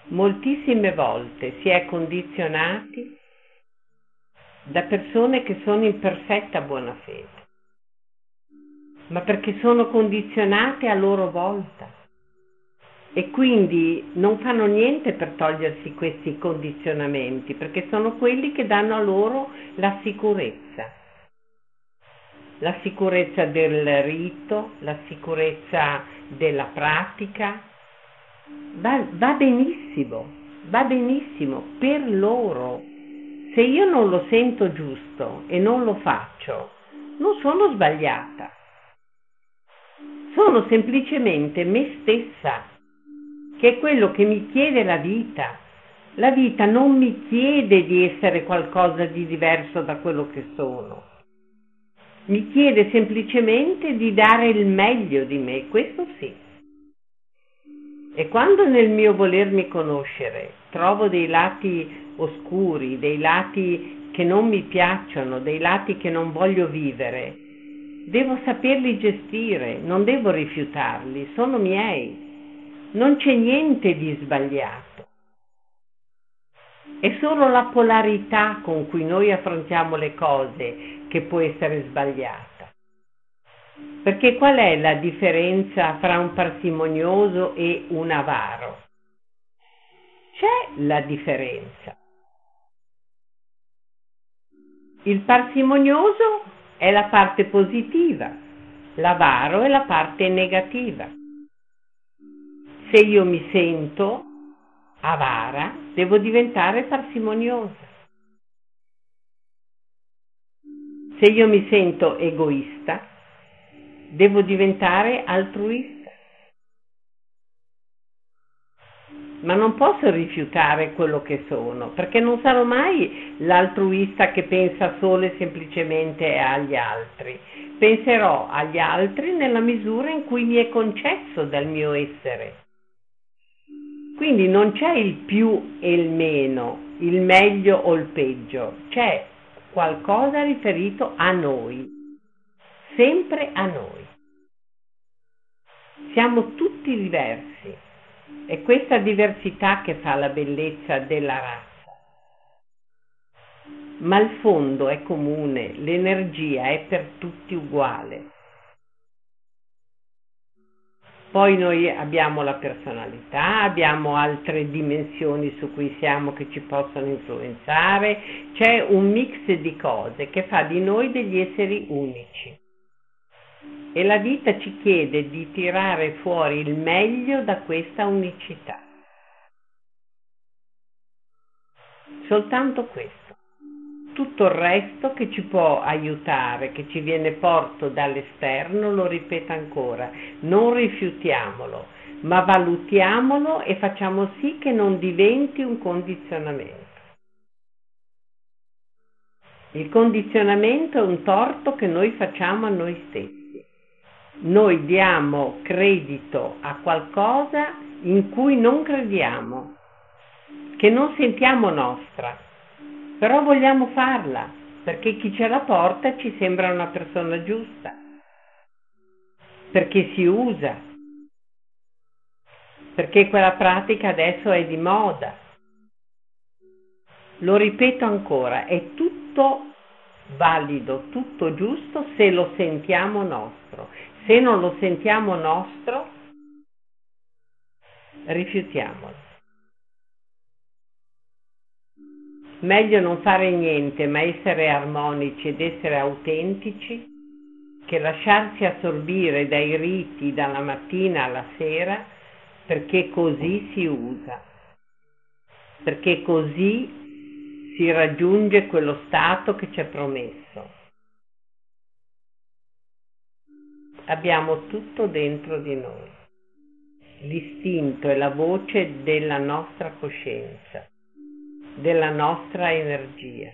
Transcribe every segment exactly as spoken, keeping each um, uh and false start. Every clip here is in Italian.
Moltissime volte si è condizionati da persone che sono in perfetta buona fede, ma perché sono condizionate a loro volta e quindi non fanno niente per togliersi questi condizionamenti, perché sono quelli che danno a loro la sicurezza, la sicurezza del rito, la sicurezza della pratica. Va, va benissimo, va benissimo per loro. Se io non lo sento giusto e non lo faccio, non sono sbagliata. Sono semplicemente me stessa, che è quello che mi chiede la vita. La vita non mi chiede di essere qualcosa di diverso da quello che sono. Mi chiede semplicemente di dare il meglio di me, questo sì. E quando nel mio volermi conoscere trovo dei lati oscuri, dei lati che non mi piacciono, dei lati che non voglio vivere, devo saperli gestire, non devo rifiutarli, sono miei. Non c'è niente di sbagliato. È solo la polarità con cui noi affrontiamo le cose che può essere sbagliata. Perché qual è la differenza fra un parsimonioso e un avaro? C'è la differenza. Il parsimonioso è la parte positiva, l'avaro è la parte negativa. Se io mi sento avara, devo diventare parsimoniosa. Se io mi sento egoista, devo diventare altruista. Ma non posso rifiutare quello che sono, perché non sarò mai l'altruista che pensa solo e semplicemente agli altri. Penserò agli altri nella misura in cui mi è concesso dal mio essere. Quindi non c'è il più e il meno, il meglio o il peggio, c'è qualcosa riferito a noi, sempre a noi. Siamo tutti diversi. È questa diversità che fa la bellezza della razza. Ma il fondo è comune, l'energia è per tutti uguale. Poi noi abbiamo la personalità, abbiamo altre dimensioni su cui siamo che ci possono influenzare, c'è un mix di cose che fa di noi degli esseri unici. E la vita ci chiede di tirare fuori il meglio da questa unicità. Soltanto questo. Tutto il resto che ci può aiutare, che ci viene porto dall'esterno, lo ripeto ancora, non rifiutiamolo, ma valutiamolo e facciamo sì che non diventi un condizionamento. Il condizionamento è un torto che noi facciamo a noi stessi. Noi diamo credito a qualcosa in cui non crediamo, che non sentiamo nostra, però vogliamo farla, perché chi ce la porta ci sembra una persona giusta, perché si usa, perché quella pratica adesso è di moda. Lo ripeto ancora, è tutto valido, tutto giusto se lo sentiamo nostro. Se non lo sentiamo nostro, rifiutiamolo. Meglio non fare niente, ma essere armonici ed essere autentici, che lasciarsi assorbire dai riti dalla mattina alla sera, perché così si usa, perché così si raggiunge quello stato che ci è promesso. Abbiamo tutto dentro di noi, l'istinto e la voce della nostra coscienza, della nostra energia.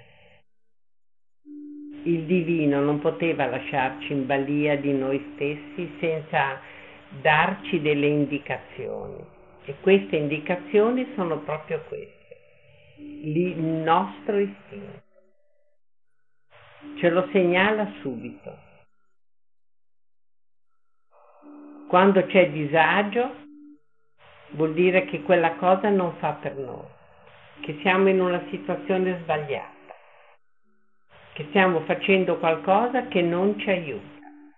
Il divino non poteva lasciarci in balia di noi stessi senza darci delle indicazioni, e queste indicazioni sono proprio queste, il nostro istinto ce lo segnala subito. Quando c'è disagio vuol dire che quella cosa non fa per noi, che siamo in una situazione sbagliata, che stiamo facendo qualcosa che non ci aiuta.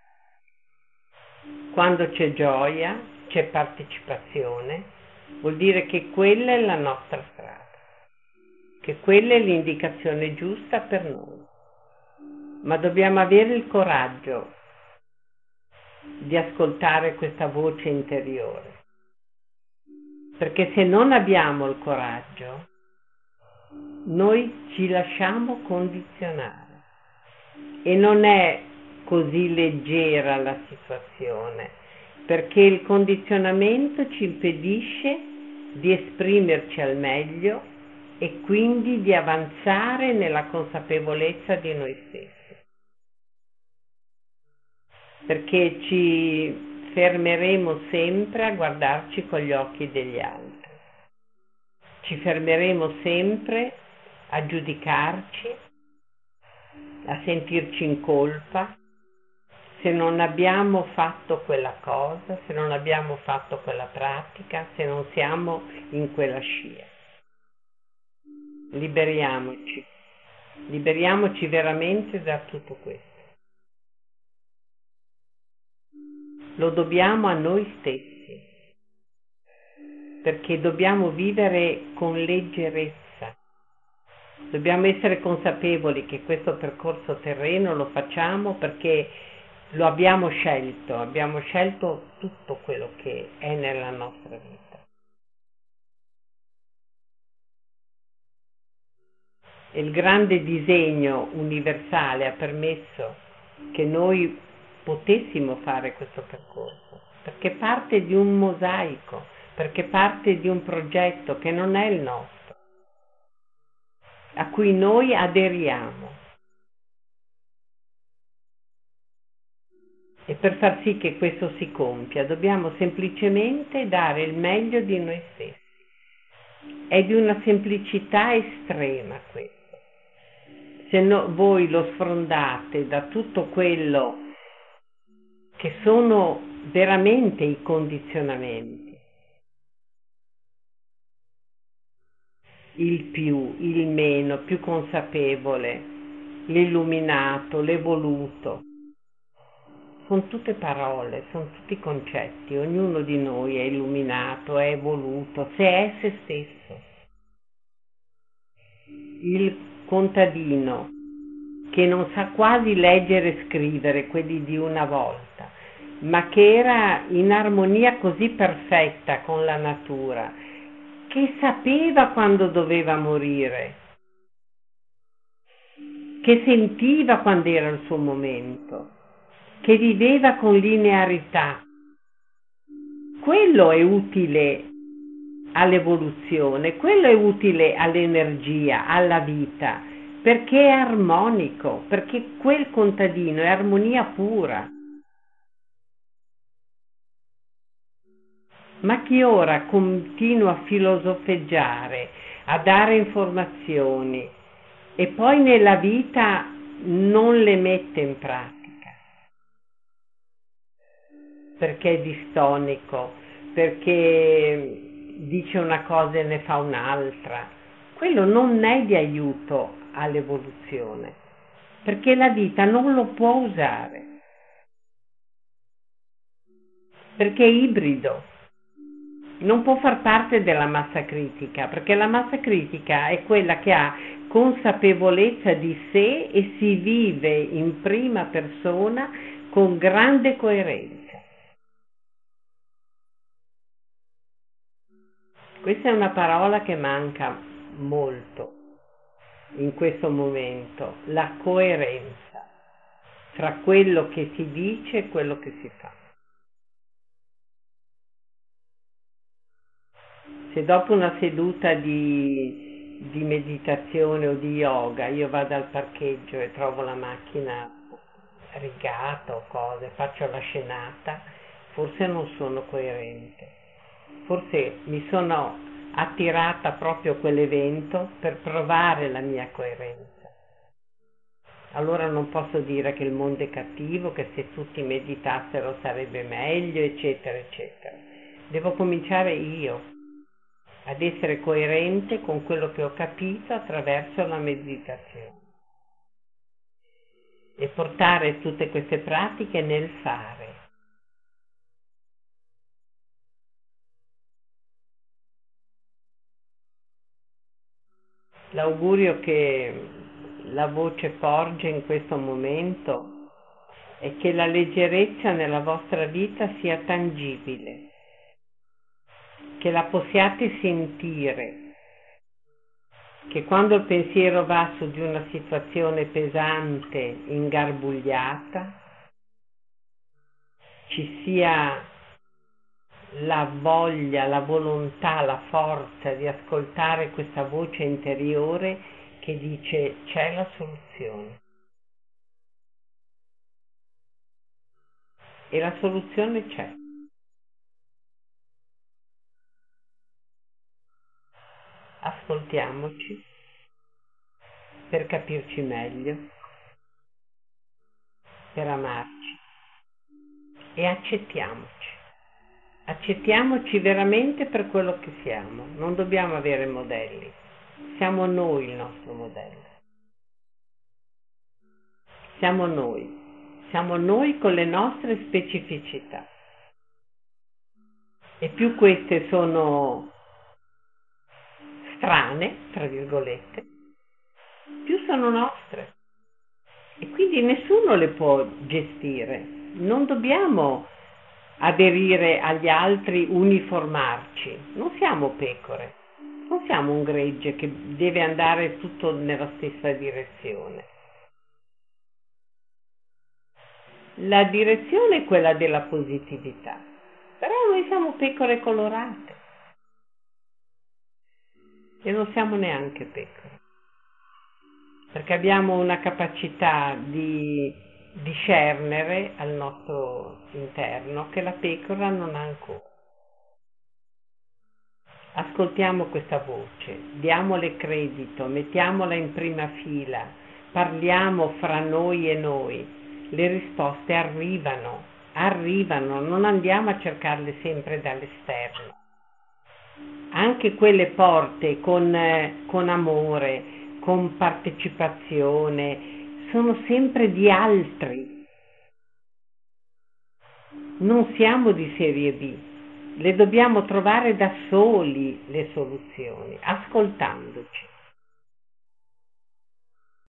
Quando c'è gioia, c'è partecipazione, vuol dire che quella è la nostra strada, che quella è l'indicazione giusta per noi. Ma dobbiamo avere il coraggio di ascoltare questa voce interiore, perché se non abbiamo il coraggio, noi ci lasciamo condizionare e non è così leggera la situazione, perché il condizionamento ci impedisce di esprimerci al meglio e quindi di avanzare nella consapevolezza di noi stessi, perché ci fermeremo sempre a guardarci con gli occhi degli altri, ci fermeremo sempre a giudicarci, a sentirci in colpa se non abbiamo fatto quella cosa, se non abbiamo fatto quella pratica, se non siamo in quella scia. Liberiamoci, liberiamoci veramente da tutto questo. Lo dobbiamo a noi stessi, perché dobbiamo vivere con leggerezza. Dobbiamo essere consapevoli che questo percorso terreno lo facciamo perché lo abbiamo scelto, abbiamo scelto tutto quello che è nella nostra vita. Il grande disegno universale ha permesso che noi potessimo fare questo percorso, perché parte di un mosaico, perché parte di un progetto che non è il nostro, a cui noi aderiamo. E per far sì che questo si compia dobbiamo semplicemente dare il meglio di noi stessi. È di una semplicità estrema questo. Se no, voi lo sfrondate da tutto quello che sono veramente i condizionamenti, il più, il meno, più consapevole, l'illuminato, l'evoluto, sono tutte parole, sono tutti concetti, ognuno di noi è illuminato, è evoluto, se è se stesso. Il contadino che non sa quasi leggere e scrivere, quelli di una volta, ma che era in armonia così perfetta con la natura, che sapeva quando doveva morire, che sentiva quando era il suo momento, che viveva con linearità. Quello è utile all'evoluzione, quello è utile all'energia, alla vita, perché è armonico, perché quel contadino è armonia pura. Ma chi ora continua a filosofeggiare, a dare informazioni e poi nella vita non le mette in pratica, perché è distonico, perché dice una cosa e ne fa un'altra, quello non è di aiuto all'evoluzione, perché la vita non lo può usare, perché è ibrido, non può far parte della massa critica, perché la massa critica è quella che ha consapevolezza di sé e si vive in prima persona con grande coerenza. Questa è una parola che manca molto in questo momento, la coerenza tra quello che si dice e quello che si fa. Se dopo una seduta di, di meditazione o di yoga io vado al parcheggio e trovo la macchina rigata o cose, faccio la scenata, forse non sono coerente. Forse mi sono attirata proprio a quell'evento per provare la mia coerenza. Allora non posso dire che il mondo è cattivo, che se tutti meditassero sarebbe meglio, eccetera, eccetera. Devo cominciare io ad essere coerente con quello che ho capito attraverso la meditazione e portare tutte queste pratiche nel fare. L'augurio che la voce porge in questo momento è che la leggerezza nella vostra vita sia tangibile, che la possiate sentire, che quando il pensiero va su di una situazione pesante, ingarbugliata, ci sia la voglia, la volontà, la forza di ascoltare questa voce interiore che dice c'è la soluzione. E la soluzione c'è. Ascoltiamoci per capirci meglio, per amarci e accettiamoci. Accettiamoci veramente per quello che siamo. Non dobbiamo avere modelli. Siamo noi il nostro modello. Siamo noi. Siamo noi con le nostre specificità. E più queste sono strane, tra virgolette, più sono nostre. E quindi nessuno le può gestire. Non dobbiamo aderire agli altri, uniformarci. Non siamo pecore. Non siamo un gregge che deve andare tutto nella stessa direzione. La direzione è quella della positività, però noi siamo pecore colorate e non siamo neanche pecore, perché abbiamo una capacità di discernere al nostro interno che la pecora non ha ancora. Ascoltiamo questa voce, diamole credito, mettiamola in prima fila, parliamo fra noi e noi. Le risposte arrivano, arrivano, non andiamo a cercarle sempre dall'esterno. Anche quelle porte con, eh, con amore, con partecipazione, sono sempre di altri. Non siamo di serie B. Le dobbiamo trovare da soli le soluzioni, ascoltandoci.